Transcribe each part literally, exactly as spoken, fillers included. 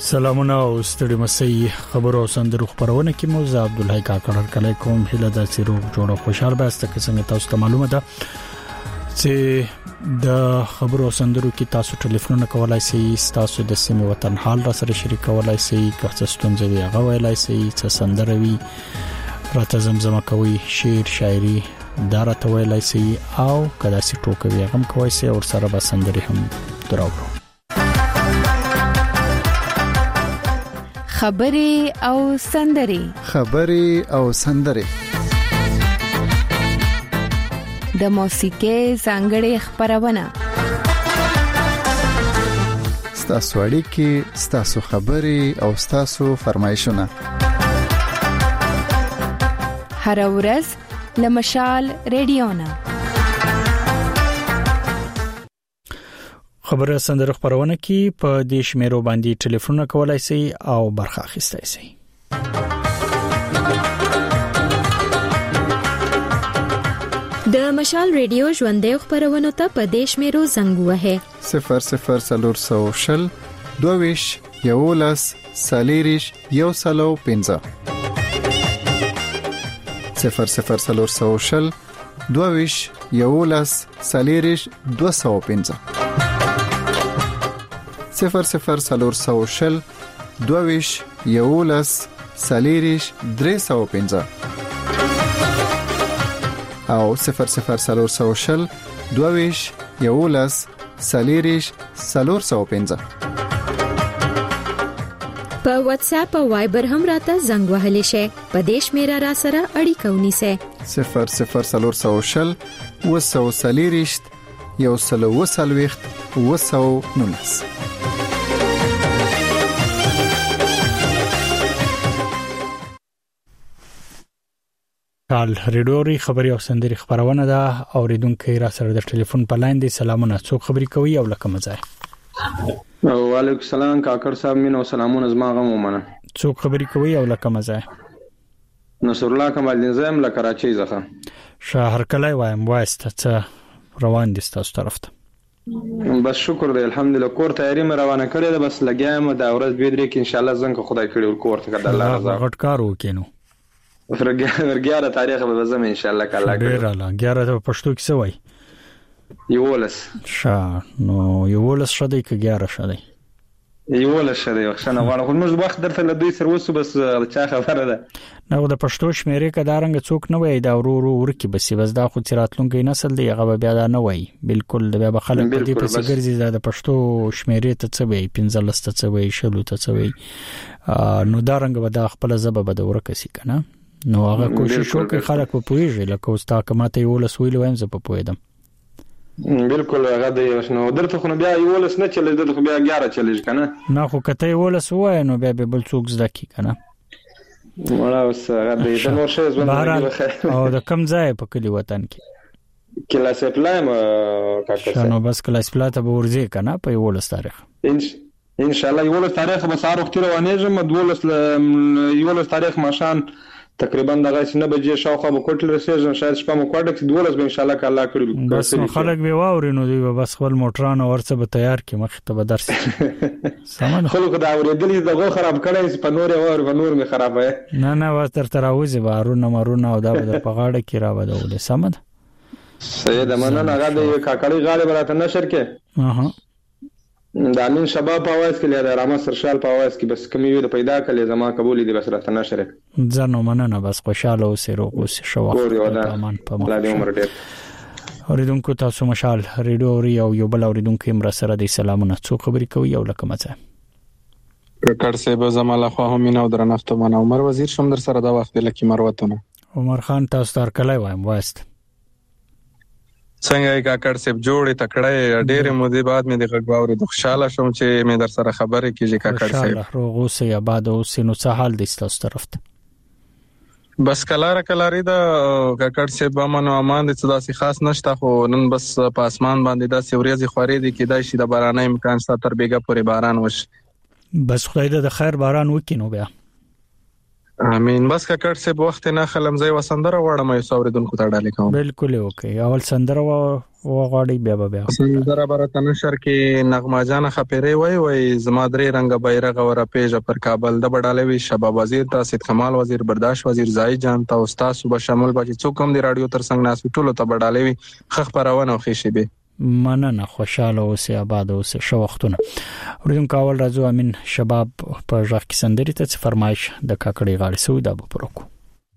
سلامونه او ستړي مسي خبرو سندرو خبرونه کې مو زه عبدالحی کاکړ کله کوم هله د سیرو جوړه خوشحال باسته کې څنګه تاسو ته معلومه ده چې د خبرو سندرو کې تاسو ټلیفون کولای شئ تاسو د سیمه وطن حال را سره شریک کولای شئ که څه ستونزې وي هغه ویلای شئ څه سندره وي راته زمزمه کوي شعر شاعري دارته ویلای شئ او کدا سي ټوکوي هغه کوي سي او سره به سندري هم دراوړو خبري او سندري خبري او سندري د موسیقۍ څنګهړې خبرونه ستاسو اړیکې ستاسو خبري او ستاسو فرمایشونه هر ورځ لمشال ریډیونا خبره سندره خبرونه کې په دې شمیرو باندې ټلیفون کولای شئ او برخه اخیستای شئ د مشال ریډیو ژوندې خبرونه ته په دې شمیرو زنګ وهه صفر صفر صفر شل دویش یولس سالیریش یو سلو پنځه صفر صفر صفر شل دویش یولس سالیریش دو سو پنځه صفر صفر صفر شل دویش یولس سالیریش درې سو پنځه او صفر صفر صفر شل دویش یولس سالیریش سلور سو پنځه په واتس اپ او وایبر هم راته زنګ وهلی شي په دیش میرا را سره اړیکه ونیسه صفر صفر صفر شل وسو سالیریش یو سلو وسلويخت وسو نونس کال ریډوري خبري او سندري خبرونه ده اوریدونکو را سره د ټلیفون په لاین دي سلامونه څوک خبري کوي او لکه مزه وعلیکم السلام کاکر صاحب مين او سلامونه زما غو منه څوک خبري کوي او لکه مزه نصر الله کمال دین زم له کراچۍ ځخه شهر کله وایم واسطه څه روان دي تاسو طرف ته بس شکر دی الحمدلله کور تیاری مې روانه کړې ده بس لګیایم دا ورځ به درې کې ان شاء الله زنګ خدای کړي ور کور ته کړه الله رضا غټ کار وکینو ورګیاره تاریخ به زم ان شاء الله کله ډیر الله ګیاره ته پښتو کې سوای یولس شا نو یولس شدی کې ګیاره شدی یولس شدی وښنه غواړم خو موږ وخت درته لدوی سر وسو بس چا خبره ده نو د پښتو شمیرې کدارنګ څوک نه وای دا ورو ورو ورکی بس بس دا خو تراتلونکي نسل دی هغه بیا دا نه وای بالکل بیا به خلک په دې پسې ګرځي دا د پښتو شمیرې ته څه وای پنځه لسته څه وای شلو ته څه وای نو دا رنګ به د خپل زبه به د ورکسي کنه نو هغه کوشش وکړي خلک په پوهیږي لکه اوستا کماته یو لس ویل وایم زه په پوهیدم بالکل هغه دی نو درته خو بیا یو لس نه چلې درته بیا ګیاره چلېږي کنه نه خو کته یو لس وای نو بیا به بل څوک زده کی کنه ولا اوس هغه دی د نور شی زونه او د کم ځای په کلی وطن کې کلاس اپلایم کاکا شنو بس کلاس پلاته به ورځي کنه په یو لس تاریخ ان شاء الله یو لس تاریخ به سار وخت روانېږم دولس یو لس تاریخ ماشان تقریبا دغه سنه بجې شاوخه به کوټل رسېږم شاید شپه مو کوټه کې دولس به ان شاء الله کله کړو بس خلک به واوري نو دی بس خپل موټرانو ورڅ به تیار کی مخ ته به درس سامان خلک دا اورېدلې دغه خراب کړي په نور اور په نور می خرابه نه نه وا تر تراوزي بارونه مرونه او دا به په غاړه کې را ودولې سمد سید مننه هغه د کاکړي غاړه براته نشر کې اها د امین شباب په आवाज کې لري رحمت سرشال په आवाज کې بس کمی وي د پیدا کړي زما قبول دي بس راته نشر ځنو مننه بس خوشاله اوسې روغ اوسې شو امان په الله دې عمر ډېر اوریدونکو تاسو مشال ریډیو او یو بل اوریدونکو امر سره د سلامونه څو خبري کوي او لکه مزه کړ سه به زماله خو هم نو درنښت من عمر وزیر شم در سره دا وخت لکه مروتونه عمر خان تاسو تر کله وایم واسط څنګه کاکړ سیب جوړې تکړه ډېرې مودې بعد مې د غږاوري د خوشاله شوم چې مې در سره خبرې کیږي کاکړ سیب الله روغ اوسې آباد اوسې نو څه حال دي تاسو طرف ته بس کلاره کلاري دا کاکړ سیب امن او امان دي څه داسې خاص نشته خو نن بس په اسمان باندې داسې ورېځې خورې دي کې دای شي د باران امکان سره تر بیګه پورې باران وشي بس خدای دې د خیر باران وکینو بیا امين بس کاکړ سیب وخت نه خلم زې وسندره وړم یو سوریدونکو ته ډالې کوم بالکل اوکي اول سندره وغواړي بیا بیا سندره برته نشر کې نغمه جان خپيري وای وای زما درې رنگ بیرغ ور پیژ پر کابل د بډالوي شباب وزیر تا سید کمال وزیر برداشت وزیر زای جان تا استاد صبح شامل بچ څوک هم دی رادیو تر څنګ ناس ټولو ته بډالوي خخ پرونه او خېشي به مننه خوشاله اوسه آباد اوسه شو وختونه ورته کاول راځو امین شباب په ځخ کې سندري ته فرمایش د کاکړي غاړي سودا به پروکو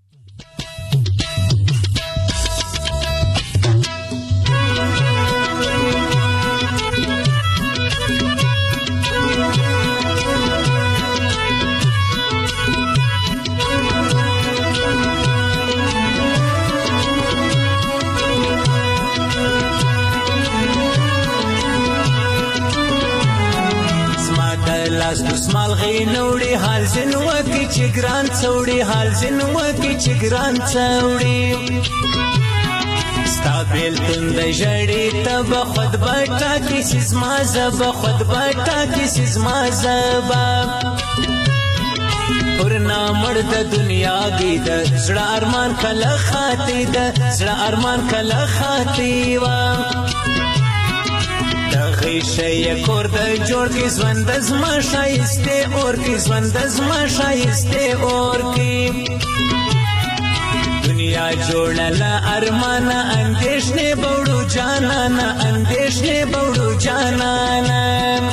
لاس دسمال غي نوړي حال زن وکي چې ګران څوړي حال زن وکي چې ګران څوړي ستابل تند جړې تب خود بټا کی سزما زب خود بټا کی سزما زب ورنا مرد دنیا گی د زړه ارمان کله خاطی د زړه ارمان کله خاطی وا غیشه کور د جوړ کی ژوند زما شایسته اور کی ژوند زما شایسته اور کی دنیا جوړل ارمان اندیشنه بوړو جانانا اندیشنه بوړو جانانا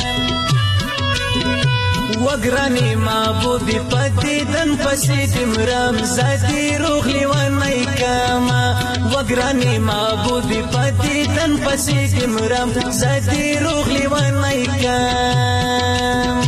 وګرانی محبوب پتی دن پسې دمرام زادي روغلی ونای کما وګرانی محبوب پتی دن پسې دمرام زادي روغلی ونای کما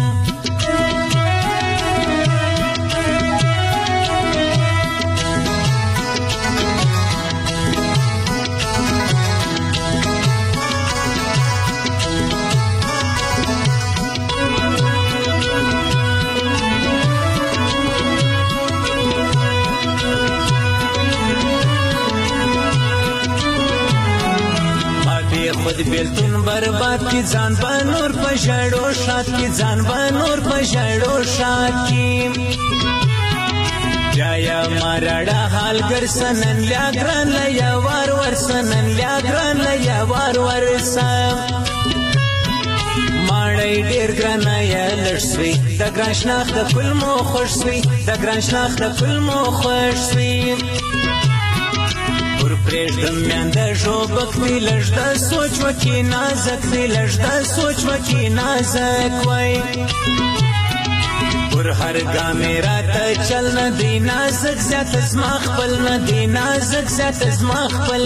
خود بیلتون برباد کی ځان په نور په شړو شات کی ځان په نور په شړو شات کی جایا مارړه حال ګر سنن لیا ګران لیا وار ور سنن لیا ګران لیا وار ور سم ماړی ډیر ګران یا لړسوي د ګران شناخت کل مو خوش سوي د ګران شناخت کل مو خوش سوي پرېږدم میانده ژوبک دی لږ د سوچ وکي نازک دی لږ د سوچ وکي نازک وای پر هر ګامې راته چل نه دی نازک زیات زما خپل نه دی نازک زیات زما خپل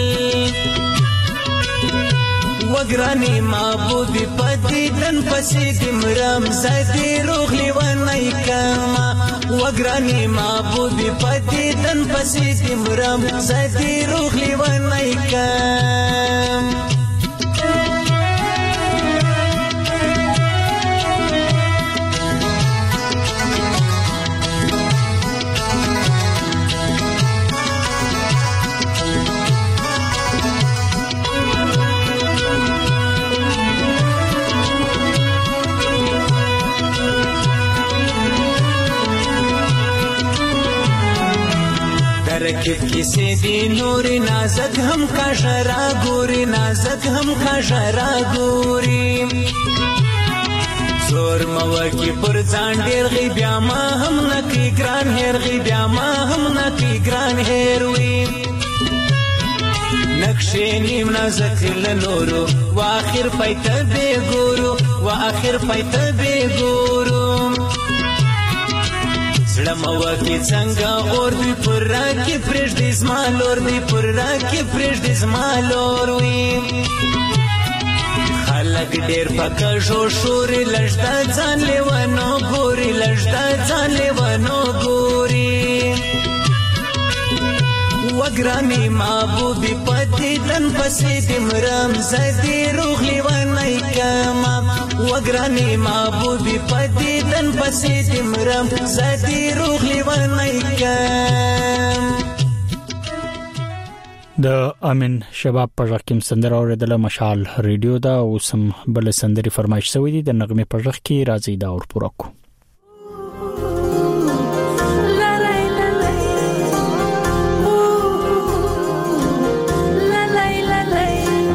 وګرانی محبوبي پدې دن پسې دمرام زادي روغلی ونای کما وګرانی محبوبي پدې دن پسې دمرام زادي روغلی ونای کما رکب کسی دی نوری نازک هم کا شرا گوری نازک هم کا شرا گوری زور موکی پر ځان ډیر غي بیا ما هم نکی ګران هیر غي بیا ما هم نکی ګران هیر وی نقشې نیم نازک لنورو واخر پایته به ګورو واخر پایته به ګورو زړه موکی څنګه اور دی پر راکې پرېږدې زما لور دی پر راکې پرېږدې زما لور وي خلک ډېر په کږو شوري لږ د ځان لیونو ګوري لږ د ځان لیونو ګوري وګرانې محبوبي پدې تن پسې دمرام زادي روغلی ونای کما وګرانې محبوبي پدې تن پسې دمرام زادي روغلی ونای کما د امین شباب په ځکه سندره اوریدله مشال ریډیو دا او سم بل سندري فرمایش شوی دی د نغمه په ځخ کې راځي دا اور پوره کو La la la la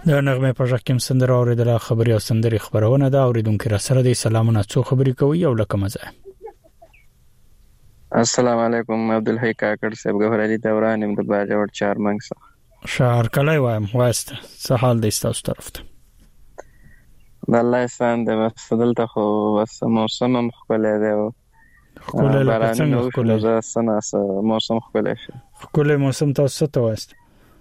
د نغمه په ځکه کوم سندره اوریدله خبري او سندري خبرونه دا اوریدونکو را سره د سلامونه څو خبري کوي او لکه مزه. السلام علیکم عبدالحی کاکړ صاحب ګوهر علي دوران ام د باجوړ چارمنګ څخه شهر کله وایم واسته څه حال دی تاسو طرف ته؟ د الله احسان د مفضل ته خو بس موسم هم خپل دی او خپل له څنګه خپل ز سناس موسم خپل شي خپل موسم تاسو ته واسته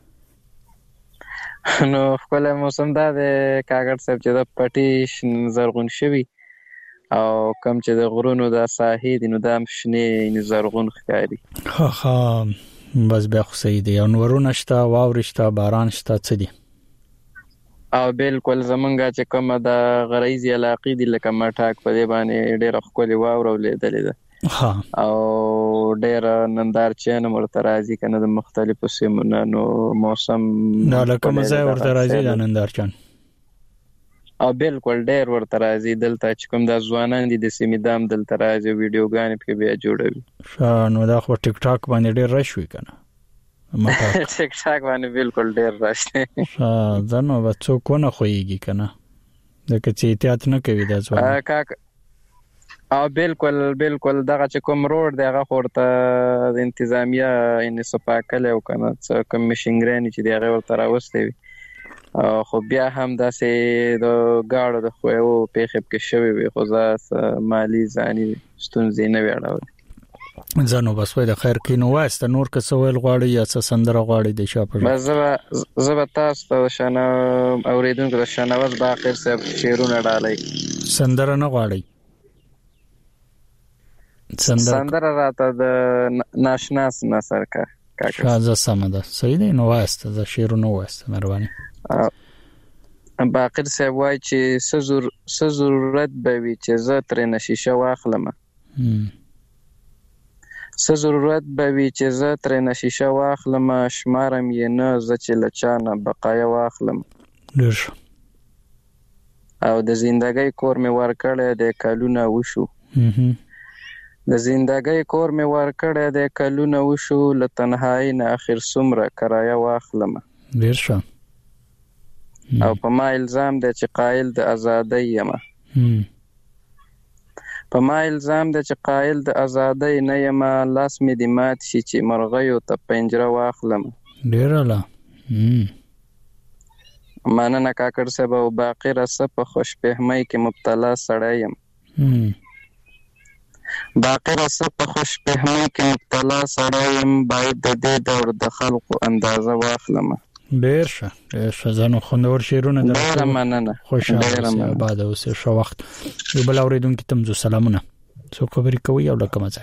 نو خپل موسم دا د کاغذ صاحب چې د پټي زرغون شوی او کم چې د غرونو د ساحې د نو د شنه زرغون ښکاري. ها ها بس بیا خو صحیح دی. انورونه شته واورشته باران شته څه دي؟ او بالکل زمونږه چې کومه د غریزي علاقې دی لکه مټاک په دې باندې ډېر خپل واورو لیدلې ده ها او ډېر نندار چې نو مرته راځي کنه د مختلفو سیمونو نو موسم دا لکه مزه ورته راځي د نندار چان او بالکل ډېر ورته راځي دلته چې کوم د ځوانان دي د سیمې دام دلته راځي ویډیوګانې په بیا جوړوي نو دا خو ټیک ټاک باندې ډېر رش وی کنه ټیک ټاک باندې بالکل ډېر رش ها ځنو بچو کو نه خوېږي کنه دا چې احتیاط نه کوي د ځوان کاک او بالکل بالکل دغه چې کوم روډ دی هغه ورته د انتظامیه ان سپاکل او کنه څه کوم مشنګرانی چې دی هغه ورته راوستي خو بیا هم داسې د گاړو د خوو په خپ کې شوی وي خو ځا مالی ځاني ستونزې نه ویړاو ځانو بس وای د خیر کې نو واسته نور که سوال غواړي یا څه سندره غواړي د شاپه بس زه زه تاسو ته شنه اوریدونکو د شناوز باقر صاحب شعرونه ډالای سندره نه غواړي سندره راته د ناشناس نصر کا کاکا شازه سمده صحیح دی نو واسته د شعرونه واسته مروانی باقر صاحب وای چې سزور ضرورت به وي چې زه ترې نشیشه واخلم څه ضرورت به وي چې زه ترې نشیشه واخلم شمارم یې نه زه چې له چا نه بقایه واخلم ډېر او د زندګۍ کور مې ورکړی دی کلونه وشو د زندګۍ کور مې ورکړی دی کلونه وشو له تنهایي نه اخر څومره کرایه واخلم ډېر ښه او په ما الزام دی چې قایل د ازادۍ یم په ما الزام دی چې قایل د ازادۍ نه یم لاس مې د مات شي چې مرغیو ته پنجره واخلم ډېر اعلی مننه کاکړ صاحب او باقي رسه په خوشفهمۍ کې مبتلا سړی یم باقي رسه په خوشفهمۍ کې مبتلا سړی یم باید د دې دور د خلقو اندازه واخلم ډېر ښه ډېر ښه ځانو خوندور شعرونه ډېره مننه خوشاله آباد اوسې ښه وخت یو بل اورېدونکي ته مو سلامونه څو خبرې کوي او لکه مزه.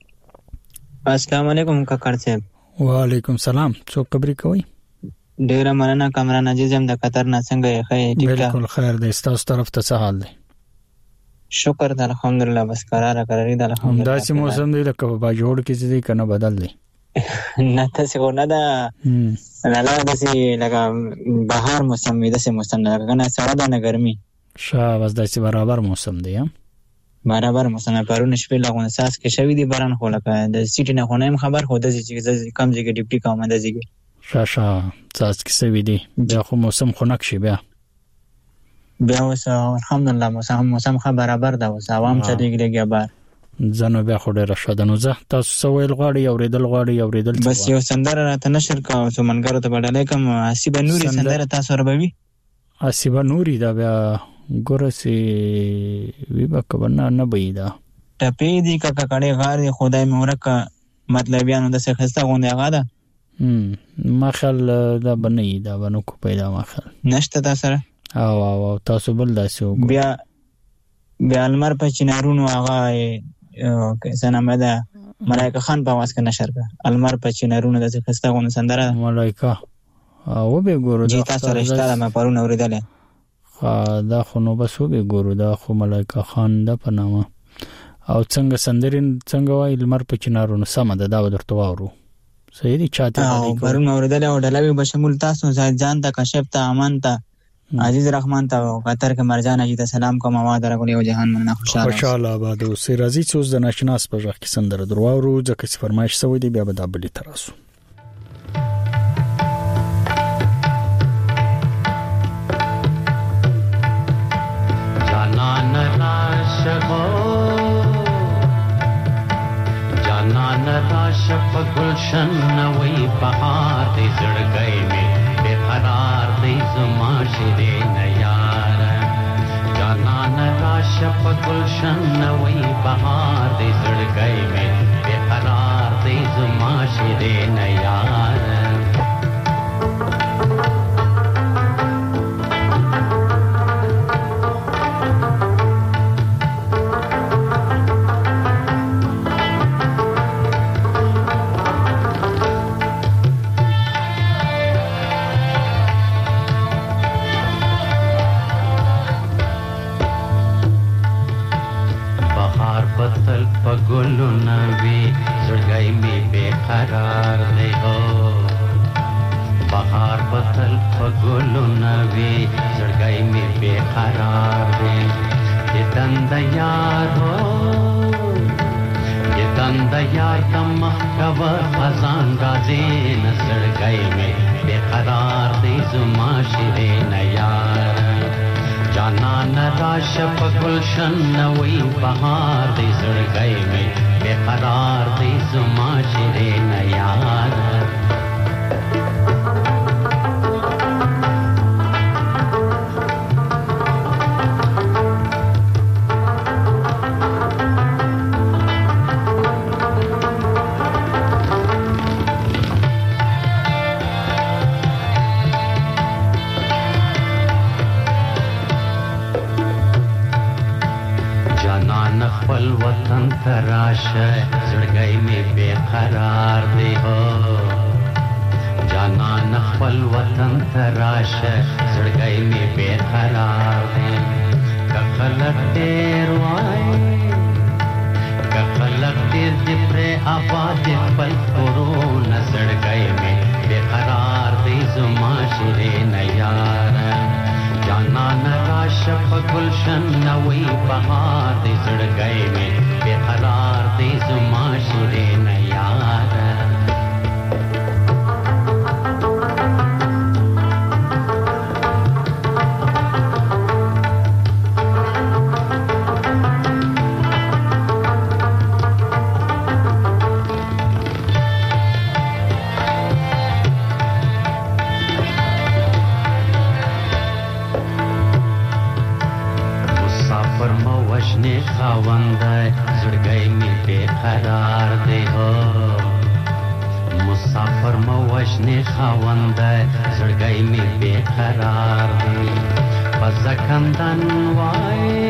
السلام علیکم کاکړ صاحب. وعلیکم سلام څو خبرې کوي؟ ډېره مننه کامران عزیز هم د قطر نه څنګه یې ښه ټیک ټاک؟ بالکل خیر دی تاسو طرف ته څه حال دی؟ شکر د الحمدلله بس قراره قراری د الحمدلله. داسې موسم دی لکه په باجوړ کې چې دی کنه بدل دی نه تاسو خو نه دا نه لا داسې لکه بهار موسم وي داسې موسم نه کنه سړه ده نه ګرمي ښه بس داسې برابر موسم دی ها برابر موسم پرونه شپې لغون اساس کې شوی دی باران خو لکه د سیټي نه خو نه خبر خو د چې کم ځای کې ډیپټي کوم د ځای ښه ښه تاسو کې سوي دی بیا خو موسم خو نک شي بیا بیا اوس الحمدلله موسم موسم خبر برابر ده اوس عوام څه دیګلګي بار ځنو بیا خو ډېر ښه ده نو زه تاسو سویل غواړي اوریدل غواړي اوریدل بس یو سندره راته نشر کا او منګرو ته بدلای کوم حسیب نوري سندره تاسو ربوي حسیب نوري دا بیا ګورسي وی بکونه نه بيدا ټپې دی کا کړي غار خدای مورکه مطلب یانو د څه خسته غونډه غاده هم مخل دا بنې دا بنو کو پیدا مخل نشته تاسو او او تاسو بل داسو بیا بیا المر په چنارونو هغه کیسه نامه ده ملائکه خان په واسکه نشر کړ المر په چنارونو د څه خسته غونډه سندره ملائکه او به ګورو دا تاسو رښتیا ما پرونه اوریدل دا خو نو بس وګ ګورو دا خو ملائکه خان د پنامه او څنګه سندرین څنګه وای المر په چنارونو سم ده دا درته وورو صحیح دي چاته او پرونه اوریدل او ډلوي بشمول تاسو ځان ته کشف ته امان ته عزیز رحمان ته قطر کې مرجان اجي ته سلام کوم ما درغلی او جهان مننه خوشاله خوشاله آباد او سي راځي څوز د ناشناس په ځخ کې سندره درواورو ځکه چې فرمایش سوی دی بیا به د بلی تراسو राशगो जानन राशप गुलशन वही बहार दे जड़गई में बेकरार दे जुमा शिरे नयार जानन राशप गुलशन वही बहार दे जड़गई में बेकरार दे जुमा शिरे नयार गुलु नवी जुड़गई में बेकरार दे हो बहार बदल गुलु नवी जुड़गई में बेकरार दे ये दंद यार हो ये दंद यार दमख कवर खजान गाजे न जुड़गई में बेकरार दे जुमा शिरे नयार जाना न राशप गुलशन नवी बहार दे जड़गई में बेकरार दे जुमा शिरे नयार वतन तराश जड़गई में बेकरार दे हो जाना नखल वतन तराश जड़गई में बेकरार दे कखलक देर वाए कखलक देर जिप्रे आबाद पल पुरो न जड़गई में बेकरार दे जुमा शिरे नयार जाना न राशप गुलशन नवी बहार दे जड़गई में बेकरार दे जुमा शिरे नयार खावंद जुड़गई में बेकरार दे हो मुसाफिर मवशने खावंद जुड़गई में बेकरार दे फजकंदन वाए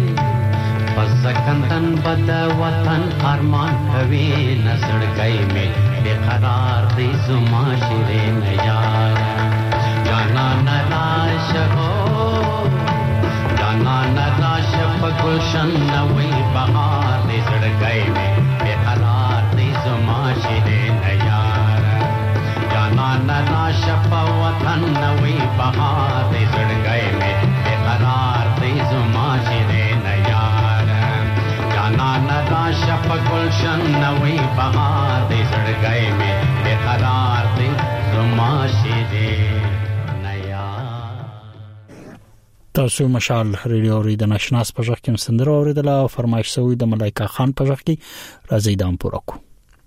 फजकंदन बद वतन अरमान कवे न जुड़गई में बेकरार दे जुमा शिरे नयार जाना न लाश हो जाना न लाश गुलशन नवी बहार दे जड़गई में बेकरार दे जुमा शिरे नयार जाना न राशप वतन नवी बहार दे जड़गई में बेकरार दे जुमा शिरे नयार जाना न राशप गुलशन नवी बहार दे जड़गई में बेकरार दे जुमा शिरे تاسو مشال ریډیو ریډ نشناس پژغ کې سندره اوریدله او فرمایش سوی د ملایکا خان پژغ کې راځي دام پوره کو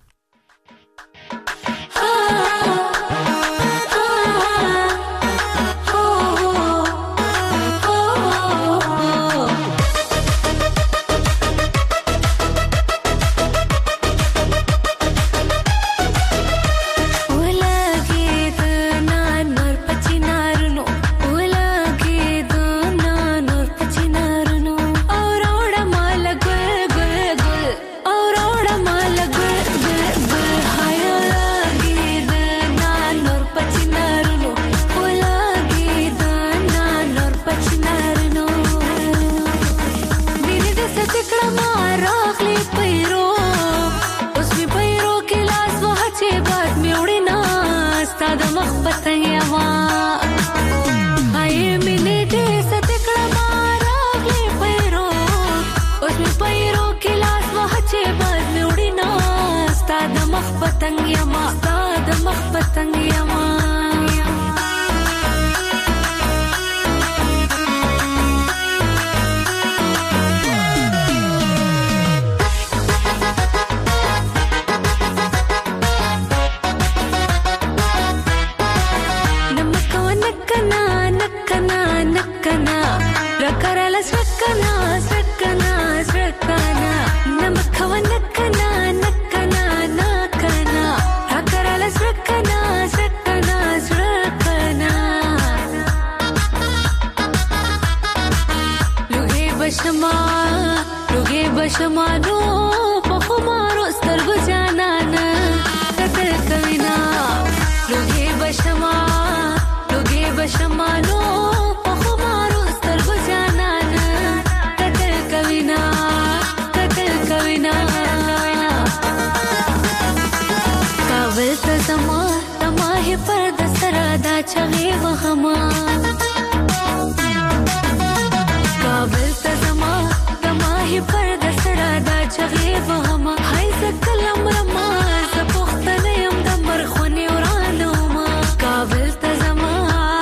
पतंग यमा साद मख पतंग यमा چغې وهما کابل ته زما د ماهي پر د سړه دا چغې وهما هاي زکلم رما ز پختنه يم د مرخونی ورانه ما کابل ته زما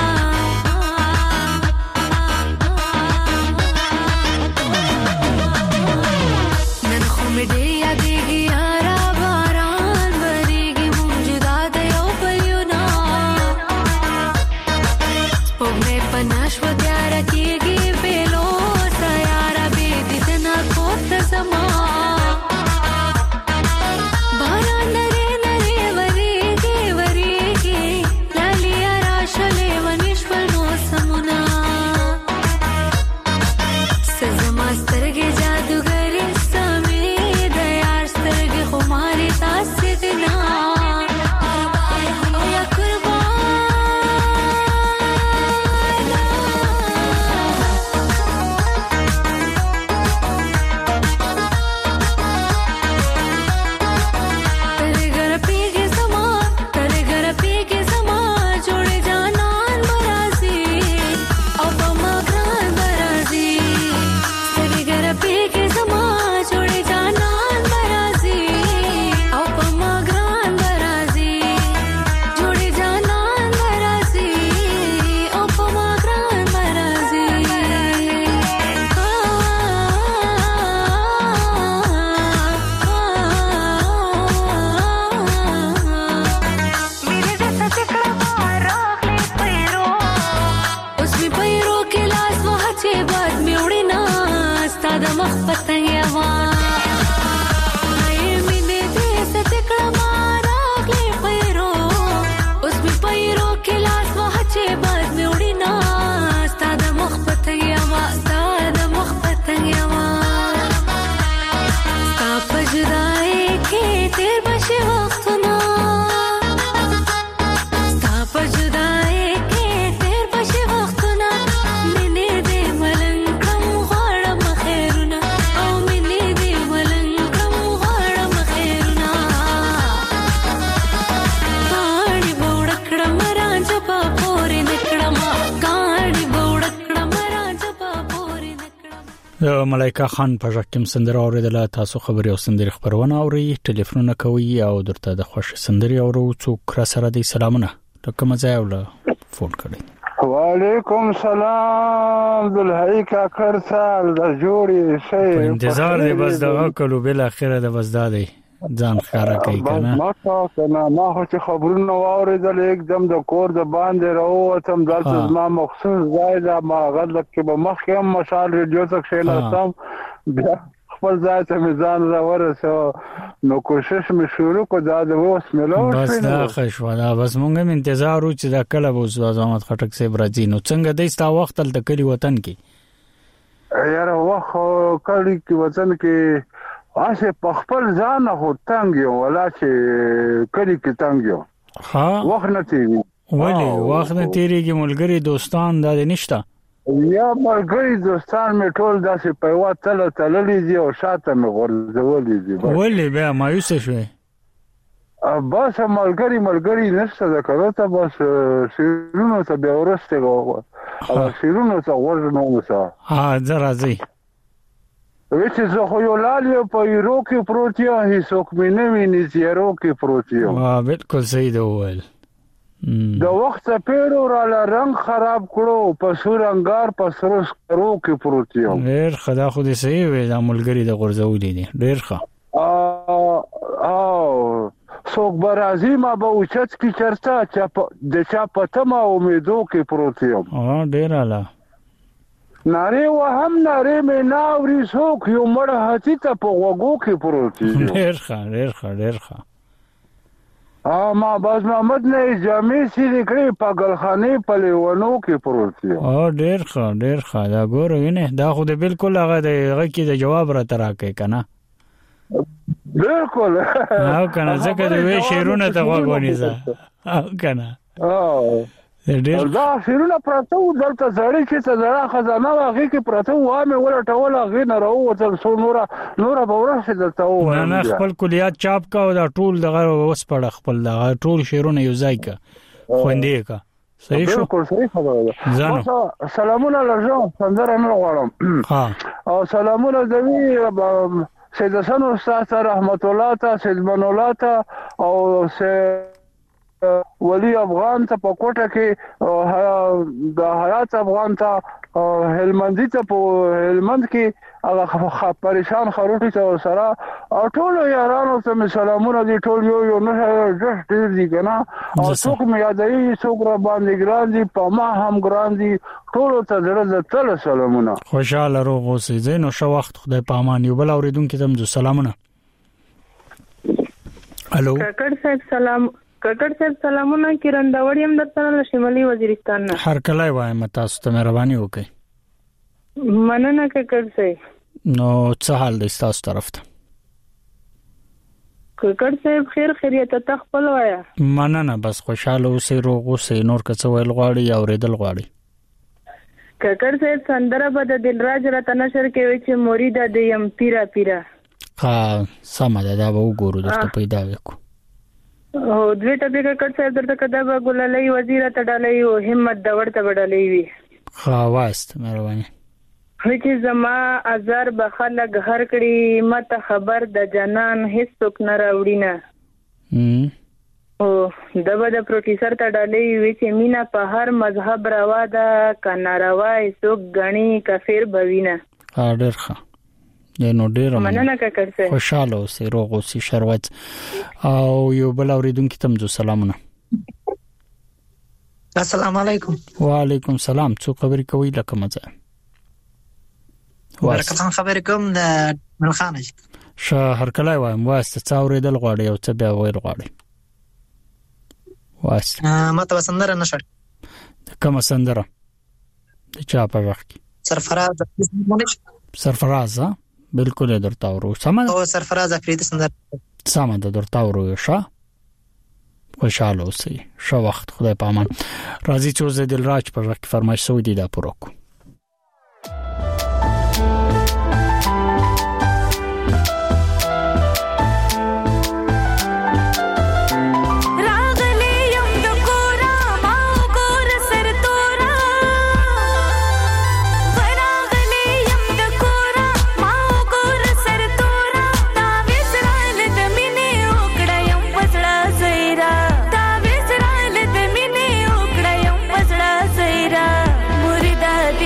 نن خو مې ډېر یادېږي یارا باران ورېږي موجوده د یو بل یونا سپوږمۍ په نشوه تیاره کېږي بېلو سیاره بې دیدنه کور ته زما باران نرې نرې ورېږي ورېږي لاليه راشه لیوني شول موسمونه څه زما سترګې جادوګرې سمې د یار سترګې خو مالې تاسې دي نه یا ترې ګره پیږې زما ترې ګره پیږې زما جوړې جانان به راځي او په ما ګران به راځي ترې ګره پیږې زما جوړې جانان به راځي او په ما ګران به راځي جوړې جانان به راځي او په ما ګران به راځي میرے جیسا ټکړه ما راغلی پیرو اوس مې پیرو کې لاس وهچې باد مې وړي نه ستا د مخ پتنګ یما مینې جیسا ټکړه ما راغلی پیرو اوس مې پیرو کې لاس وهچې باد مې وړي نه ستا د مخ پتنګ یما ستا د مخ پتنګ یما ستا په جدایۍ کې تېر به شي وختونه ستا په جدایۍ کې تېر به شي وختونه مینې دې ملنګ کړم غواړم خیرونه او مینې دې ملنګ کړم غواړم خیرونه کاڼي به وړه کړم رانجه به پورې نه کړم کاڼي به وړه کړم رانجه به پورې نه کړم د ملایکا خان په ژکم سندره اوریدله تاسو خبري او سندري خبرونه اوري ټلیفونونه کوي او درته د خوښ سندري اورو څوک را سره دي سلامونه لکه مزه ولا فون کړئ وعلیکم سلام ذوالحی کاکړ سال د جوړې شي په انتظار دی بس دغه کلو بل اخره د بس دادی ځان خاره کوي کنه ما تاسو نه ما خو چې خبرونه واوریدل एकदम د کور د باندې راووتم دلته ما مخصوص ځای دا ما غلط کې به مخکې هم مشال ریډیو ته کښېناستم بیا خپل ځای ته مې ځان راورسو نو کوشش مې شروع کړ دا د اوس مې لاړ بس دا خښ ولا بس مونږ هم انتظار و چې دا کله به استاد احمد خټک صاحب راځي نو څنګه دی ستا وخت تل د کلی وطن کې یار وخت کلی کې وطن کې واسه په خپل ځان هو تنګ یو ولا چې کلی کې تنګ یو ها وخت نه تیری ولی وخت نه تیریږي ملګری دوستان دا نشته یا ملګری دوستان مې ټول داسې په وا تل تللې دي او شاته مې غورځولې دي ولی بیا مایوس شوې بس ملګری ملګری نشته دا کړو ته بس شیرونو ته بیا ورسته غو او شیرونو ته ورنو وسه ها زرازي وچ زه خو یو لالي په یورو کې پروتیا هیڅوک مې نه ویني چې یورو کې پروتیا وا بالکل صحیح دی ول د وخت پیرو را رنگ خراب کړو په سور انګار په سروس کرو کې پروتیا ډېر خدا خو دې صحیح وي د ملګری د غرزولې دي ډېر ښه او څوک برازي ما به اوچت کی چرته چې د چا پته ما امیدو کې پروتیا ها ډېر اعلی ناره و هم ناره مې ناوري څوک یو مړ هتی ته په وګو کې پروتیا ډېر ښه ډېر ښه ډېر ښه ا ما باز محمد نه جامې سې کړې په ګلخانه په لیونو کې پروتیا او ډېر ښه ډېر ښه دا ګور وینه دا خو دې بالکل هغه دغه کې د جواب را تراکې کنه بالکل او کنه ځکه د وی شیرونه ته وګونی ځه او کنه او دا شیرونه پراته دلته زړی چې ته زړه خزانه واغې کې پراته و مې ولټول غې نه راو تل سو نورا نورا به ورسې دلته و نه نه خپل کلیات چاپ کا او دا ټول دغه وس پړ خپل دغه ټول شیرونه یو ځای کا خوندې کا صحیح شو بالکل صحیح خبره ده. ځانو سلامونه لرم سندره نه غواړم ها او سلامونه دوی سید حسن استاد رحمت الله ته سید من الله ته او ولی افغان ته په کوټه کې د حیات افغان ته هلمندي ته په هلمند کې هغه پریشان خروټي ته سره او ټول یارانو ته سلامونه دي ټول یو یو نه جست ډیر دي کنه او څوک مې یادوي څوک را باندې ګران دي په ما هم ګران دي ټول ته زړه تل سلامونه خوشاله روغ اوسئ زینو شو وخت خدای په امان یو بل اوریدونکو ته هم سلامونه. الو کاکړ صاحب سلام. کاکړ صاحب سلامونه کیرنداوړی هم درته له شمالي وزیرستان نه هر کله وایم تاسو ته مهرباني وکړئ. مننه کاکړ صاحب. نو څه حال دی تاسو طرف ته؟ کاکړ صاحب خیر خیریت ته خپل وایا. مننه بس خوشاله اوسئ روغ اوسئ نور که څه ویل غواړي یا اوریدل غواړي. کاکړ صاحب سندره به د دلراج راته نشر کوي چې مرید د یم پیرا پیرا. ها سم ده دا به وګورو درته پیدا وکړو. او دوی ټپی کاکړ صاحب درته کدا به ګلالۍ وزیر ته ډالۍ او همت د ورته ډالۍ وي. ها واست مهرباني. چې زما ازر به خلک هر کړي مت خبر د جنان هیڅ څوک نه راوړي نه. هم او دغه د پروفیسور ته ډالۍ وی چې مینا په هر مذهب روا ده کنه روا څوک غني کافر بوینه. ا ډیر ښه نو ډیر مننه کاکړ صاحب. خوشاله اوسئ روغ اوسئ شروت او یو بل اوریدونکو ته هم سلامونه. السلام علیکم. وعلیکم السلام. څو خبرې کوي لکه مزه برکت خان خبرې کوم د ملخانه شه هر کله وایم واسطه څا اوریدل غواړي او څه بیا ویل غواړي واسطه ماته سندره نشړ کوم سندره د چا په وخت سرفراز سرفراز بالکل درته ورو سم او سرفراز افریدي سندره سم ده درته ورو شه خوشاله اوسئ شو وخت خدای په امان. راځي چې زه دلراج په وخت فرمایش سو دي دا پروکو مرید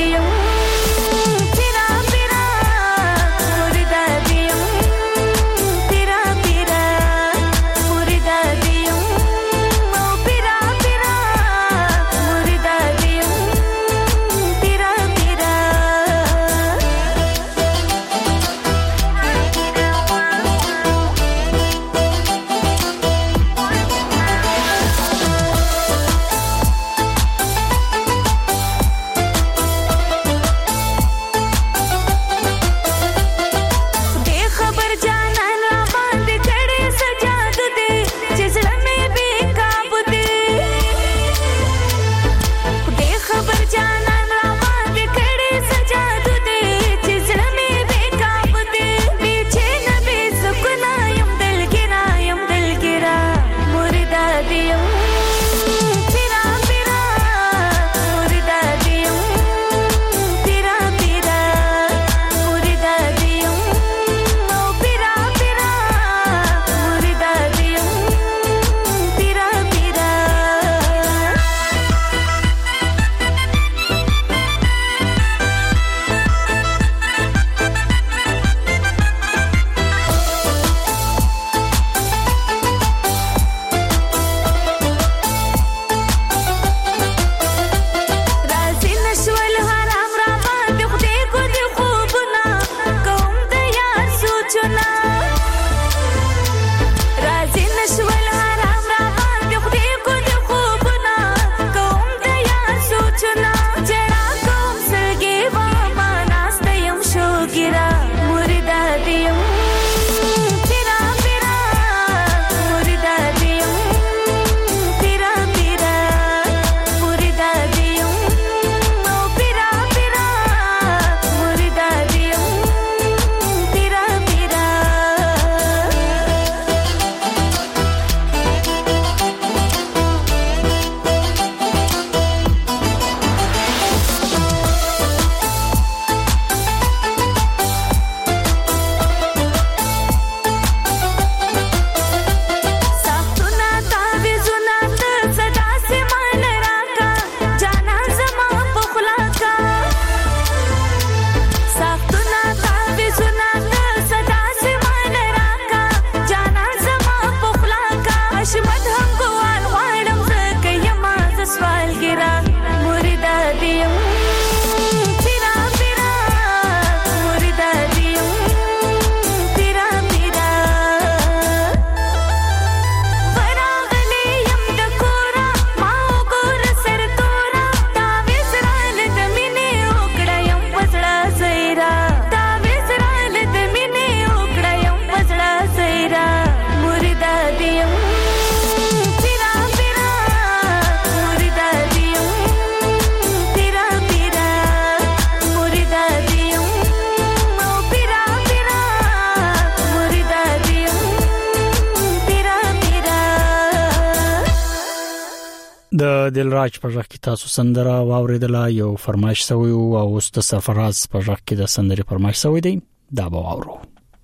د دلراج په ځخ کې تاسو سندره واوریدله یو فرمایش سوی او اوس د سفراز په ځخ کې د سندري فرمایش سوی دی دا به واورو.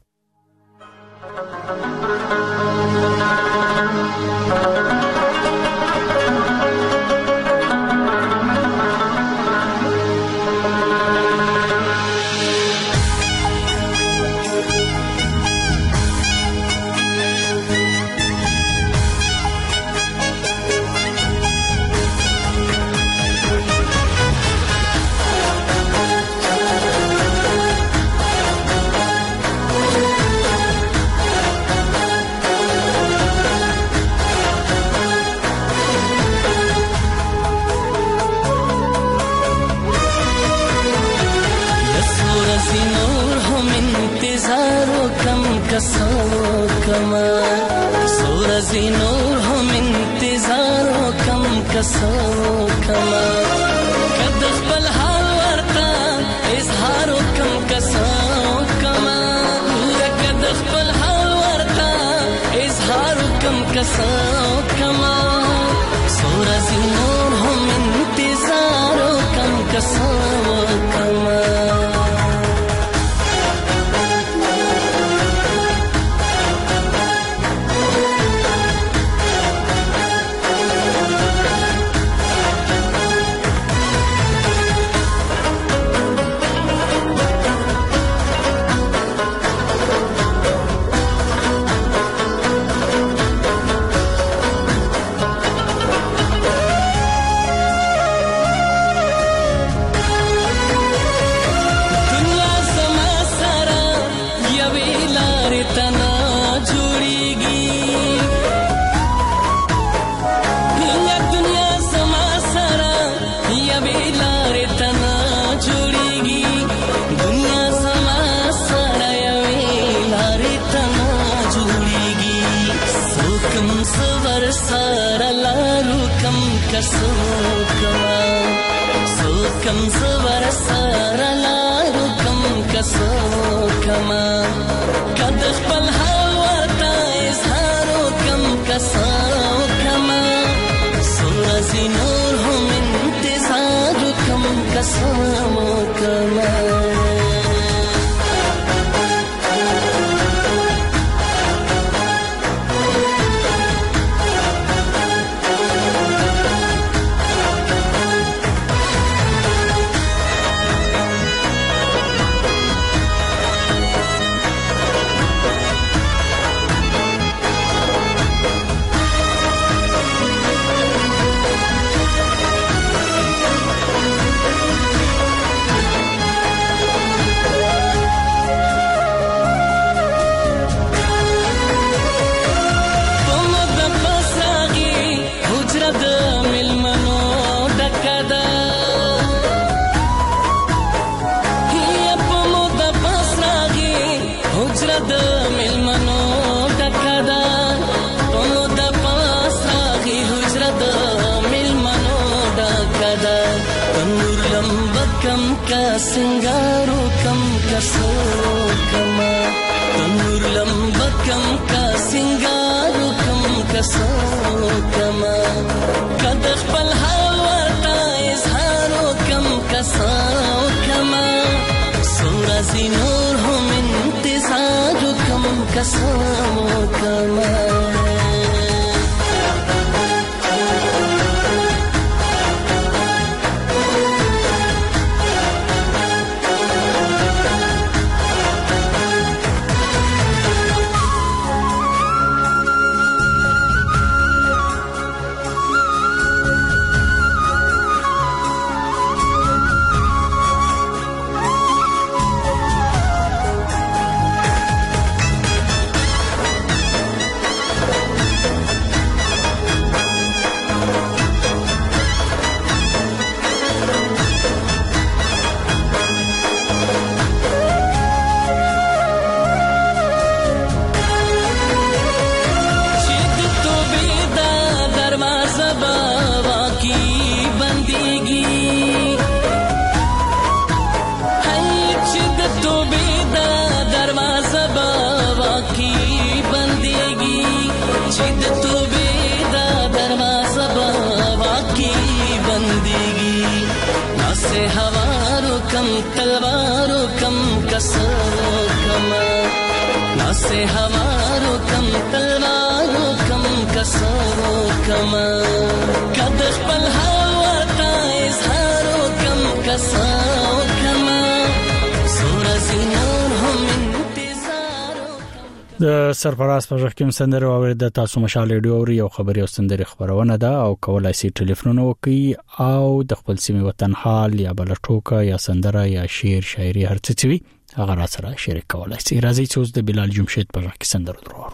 कमा सूरजी नूर हम इंतजारो कम कसो कमा कद खपल हाल वर्ता इजहारो कम कसो कमा कद खपल हाल वर्ता इजहारो कम कसो कमा सूरजी नूर हम इंतजारो कम कसो कमा Sokam savar sara laru kam kaso kama kadh pal hawata izharo kam kaso kama surazi nur hum intizar kam kaso kama Singaro कम कसो कमा तनूर लंबा कम का सिंगारो कम कसो कमा कदख पल हवाता इजहारो कम कसो कमा सूरजी नूर हम इंतजारो कम कसो कमा कसो कमा नासे हवारो कम तलवारो कम कसो कमा कद खपल हवा تا इजहारो कम कसो कमा سورہ زینور هم د سرفراز په ځخ کې سندره او د تاسو مشال ریډیو او یو خبري او سندره خبرونه ده او کولای شي ټلیفون وکي او د خپل سیمه وطن حال یا بل ټوکه یا سندره یا شعر شاعري هر څه وي هغه را سره شریک کولای شي. راځي چې اوس د بلال جمشید په ځخ کې سندره درو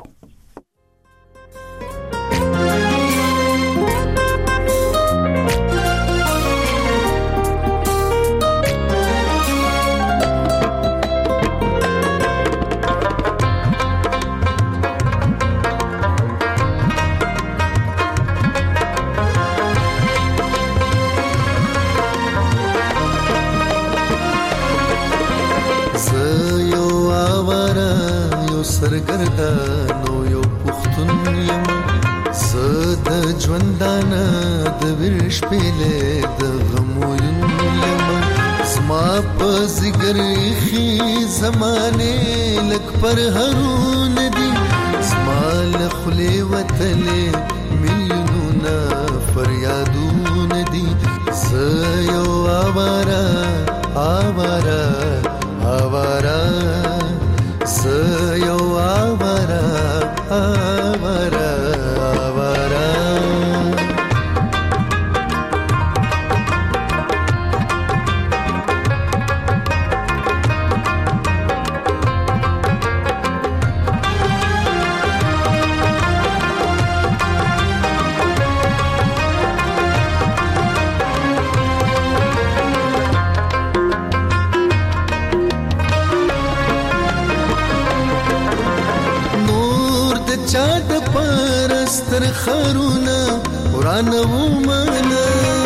سرګردانو یو پختون یم زد ژوندانه د ورش پله د غموین یم زما په زګر خي زمانه لک پر هرون دي زما لخلي وتلې مليونه فریادون دي زيو آوارا آوارا آوارا زيو آوارا آوارا آوارا چاد پرستر خرونا قرآن ومانا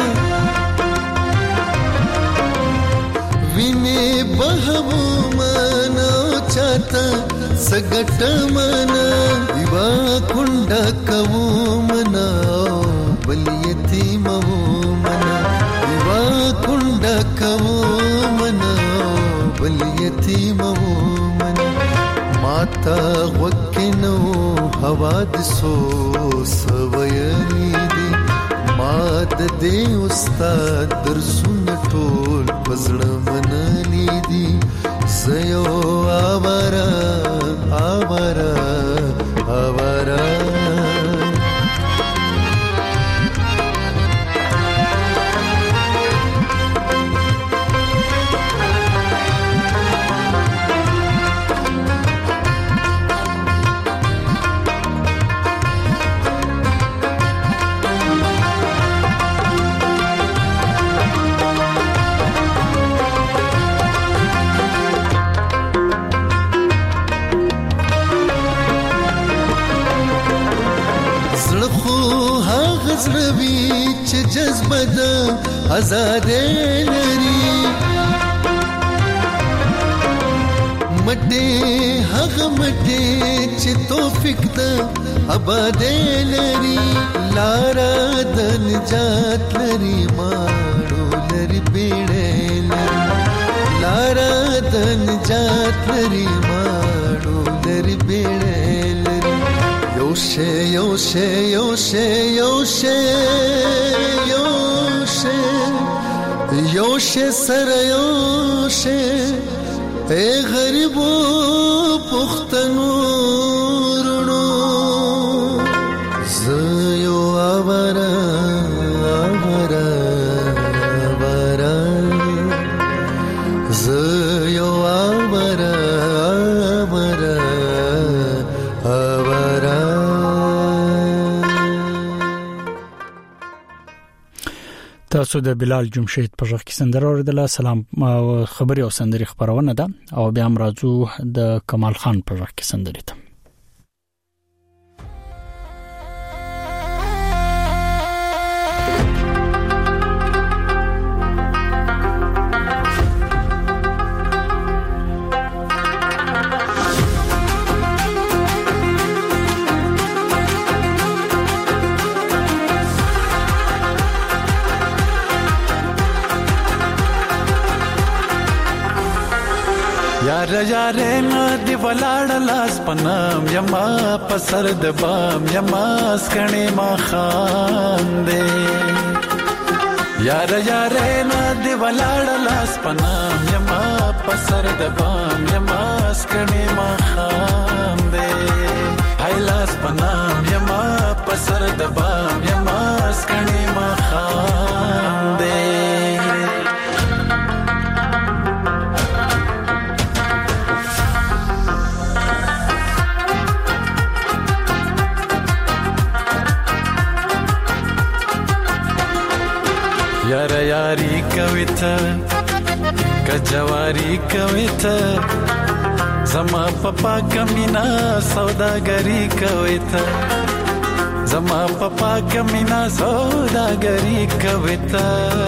وینه بهو مانا چاته سګټ مانا دیوا کونډه کوو منا بل یتیم وو منا دیوا کونډه کوو منا بل یتیم وو منا ماتا وکنو حوادثو سویلی دی ماد دی استاد درسون ټول پزړه منلی دی زيو آوارا آوارا آوارا زړوي چې جذبه ده آزاد لري مټه هغه مټه چې توفیق ده آباد لري لارا د نجات لري ماړو لري بیړې لري لارا د نجات لري ماړو لري بیړې لري یوشه یوشه یوشه یوشه یوشه یوشه سره یوشه اے غریبو پختنو رونو زيو آوارا آوارا آوارا زيو آوارا آوارا آوارا تاسو د بلال جمشید په ځخ کې سندره اوریدله. سلام خبري او سندري خبرونه ده او بیا هم راځو د کمال خان په ځخ کې سندري ته. یار یار نه دی ولاړ لاس پنام یما پسر د بام یما سکنی ما خان دے یار یار نه دی ولاړ لاس پنام یما پسر د بام یما سکنی ما خان دے هاي لاس پنام یما پسر د بام یما سکنی ما خان دے یار یاری کوي ته کجواری کوي ته زما پپا کمینا سوداګری کوي ته زما پپا کمینا سوداګری کوي ته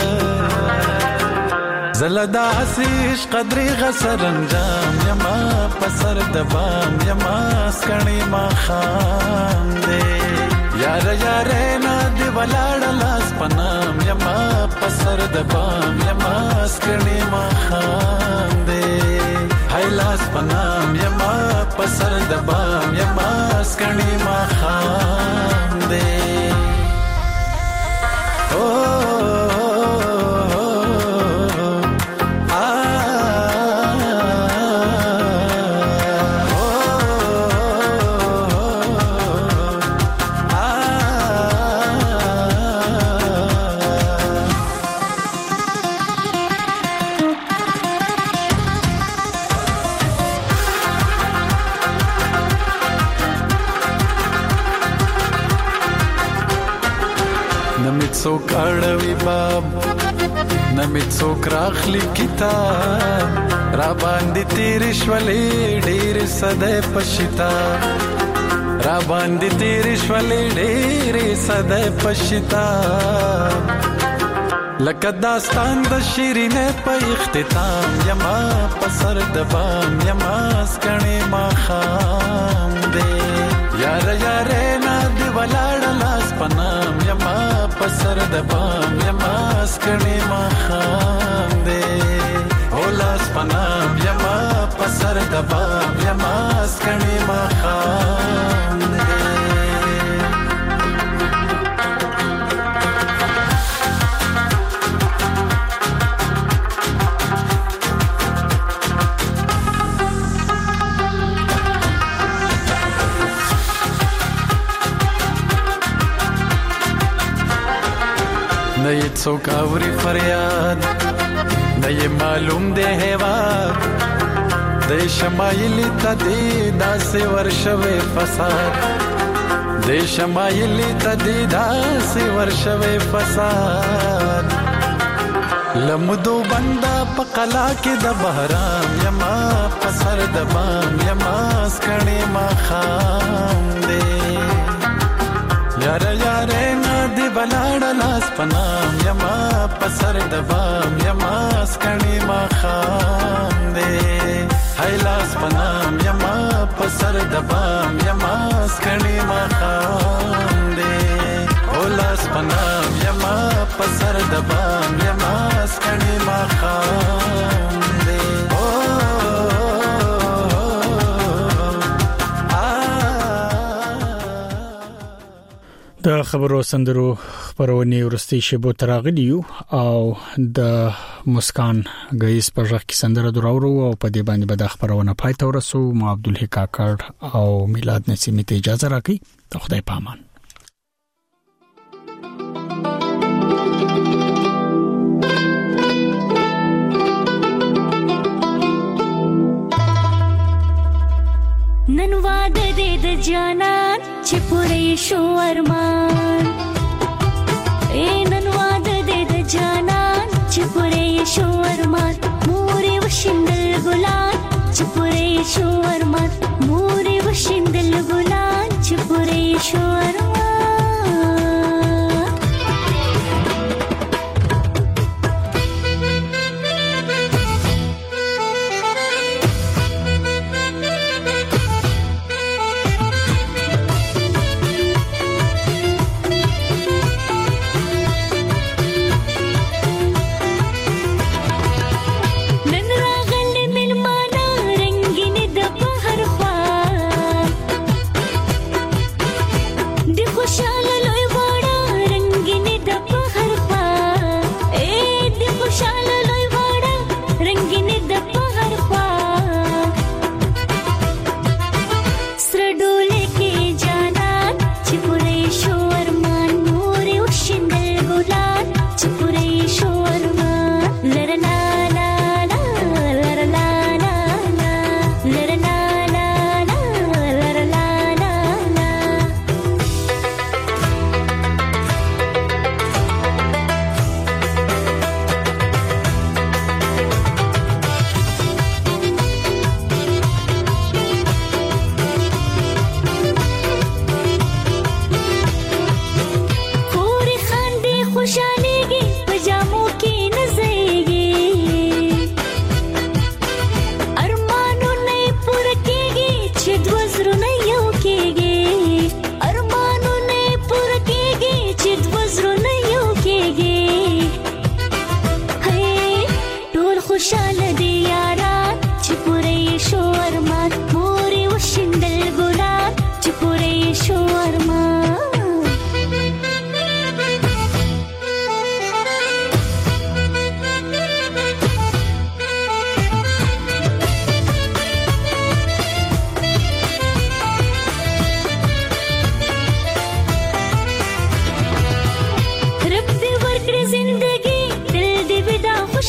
زلدا عسیش قدرې غسر انجام یما پسر د بام یما سکنی ما خان دې یار یار نه دی ولاړ لاس پنام یما پسر د بام یما سکنی ما خان دې هاي لاس پنام یما پسر د بام یما سکنی ما خان دې او څوک اړوي باب نمې څوک راخلي کتاب را باندې تیر شولې ډېر صدې پښتا را باندې تیر شولې ډېر صدې پښتا لکه داستان د شیرینه په اختتام یما پسر د بام یما سکنی ما خام دې یار یار نه دی ولاړ لاس پنام یما پسر د بام یما سکنی ما خام دې او لاس پنام یما پسر د بام یما سکنی ما خام دې نه یې څوک اوري فریاد نه یې معلوم دی هیواد د شمایلی ته دی داسې ورشوي فساد د شمایلی ته دی داسې ورشوي فساد لمدو بندا په قلا کې د بهرام یما پسر د بام یما سکنی ما خام دی یار یار نه دی بلاړ لاس پنام یما پسر د بام یما سکنی ما خام دی هاي لاس پنام یما پسر د بام یما سکنی ما خام دی او لاس پنام یما پسر د بام یما سکنی ما خام دی د خبرو سندرو خبرونه ورستي شبو تراغلیو او د مسکان غیس په ځخ کې سندره دراورو او په دې باندې به د خبرونه پای ته ورسو مو عبدالحی کاکړ او میلاد نسیمی ته اجازه راکړي ته خدای پامان نن واده دې د جانان چې پوره شو ارمان اے نن واده دې د جانان چې پوره شو ارمان مورې وشندل ګلان چې پوره شو ارمان مورې وشندل ګلان چې پوره شو ارمان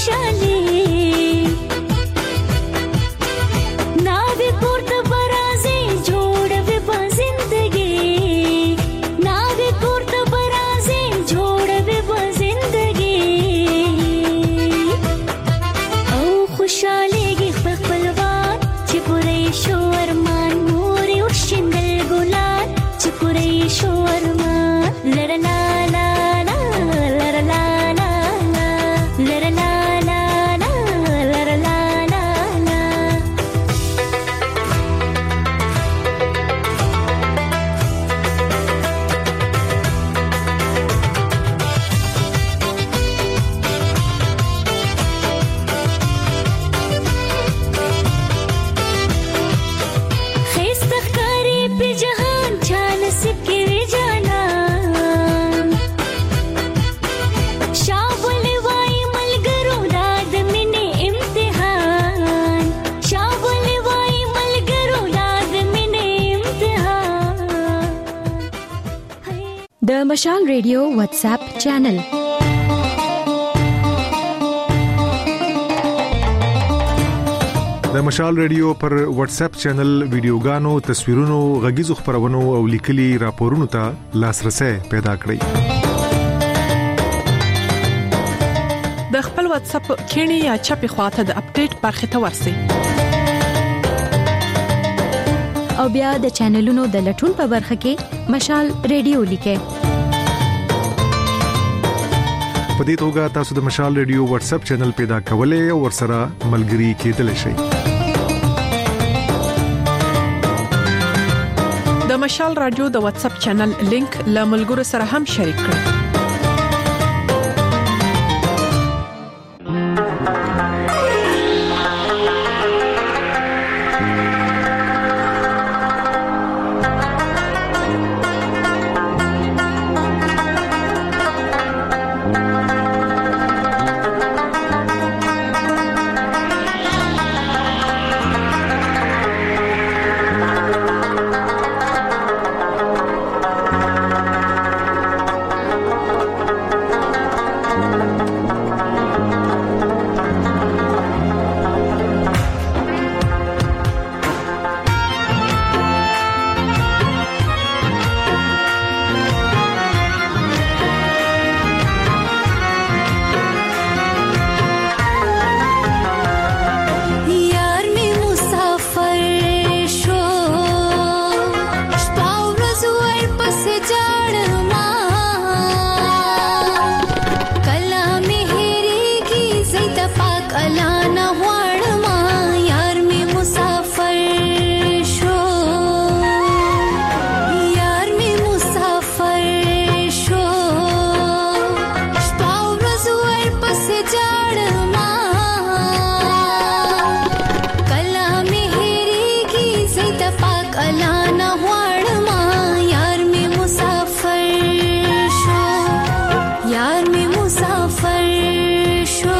خوشالي ناوي پورته برازي جوړوي په زندګي ناوي پورته برازي جوړوي په زندګي او خوشاليږي خپلوان چې پوره شو ارمان موري او شندل ګلان چې پوره شو ارمان لړلا لا لا لړلا لا لا لړلا لا لا لړلا لا لا خيست ښکاري په جهان چا نصیب کې وی جانان شاول وای ملګرو دا د مینې امتحان شاول وای ملګرو دا د مینې امتحان د مشال ریډیو واتس اپ چینل د مشال ریډیو پر واتس اپ چینل ویډیوګانو تصویرونو غږیزو خبرونو او لیکلي راپورونو ته لاسرسي پیدا کړئ د خپل واتس اپ کینی یا چپی خواته د اپډیټ برخه ته ورسئ او بیا د چینلونو د لټون په برخه کې مشال ریډیو لیکه په دې توګه تاسو د مشال ریډیو واتس اپ چینل پیدا کولای او ورسره ملګري کېدلی شئ د مشال رادیو د واتس اپ چینل لینک له ملګرو سره هم شریک کړئ यार में मुसाफर शो शपा ورځ ور پس جاړما کلا مې هېریږي زید پاک الا نه وړما यार में مسافر شو यार में مسافر شو شپا ورځ ور پس جاړما کلا مې هېریږي زید پاک الا نه وړما यार में مسافر شو यार में مسافر شو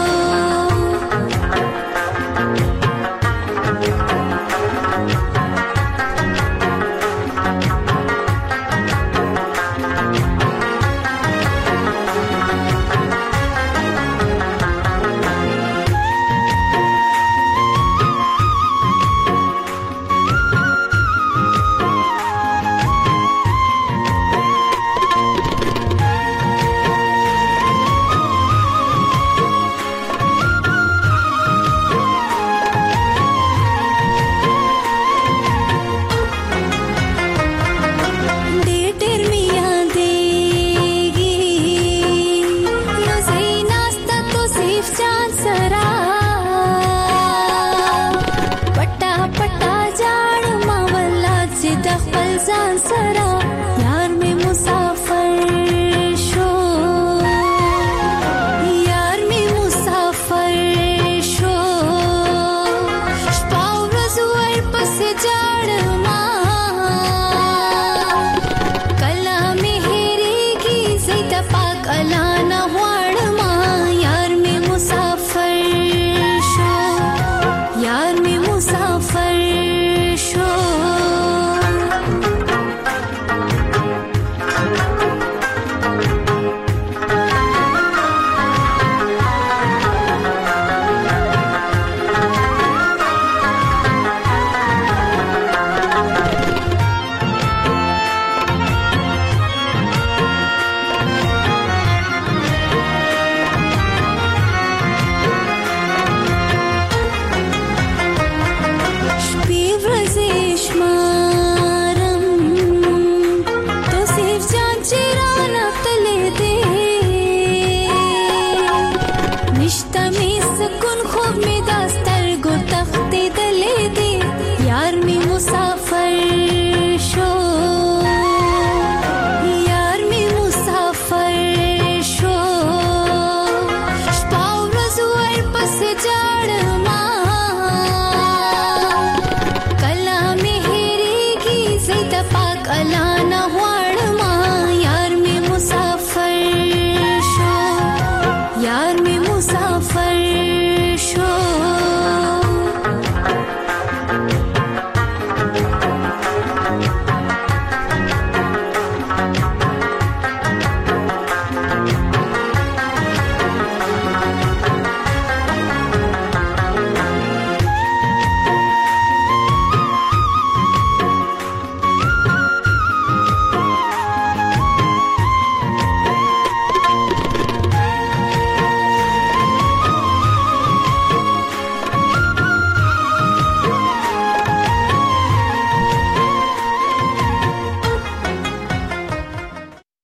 ډېر ډېر مې یادېږي نو زه ناسته توصیف جان سره پټا پټا جاړما ولا چې د خپل ځان سره यार में مسافر شو यार में مسافر شو شپا ورځ ور پس جاړما کلا مې هېریږي زید پاک الا نه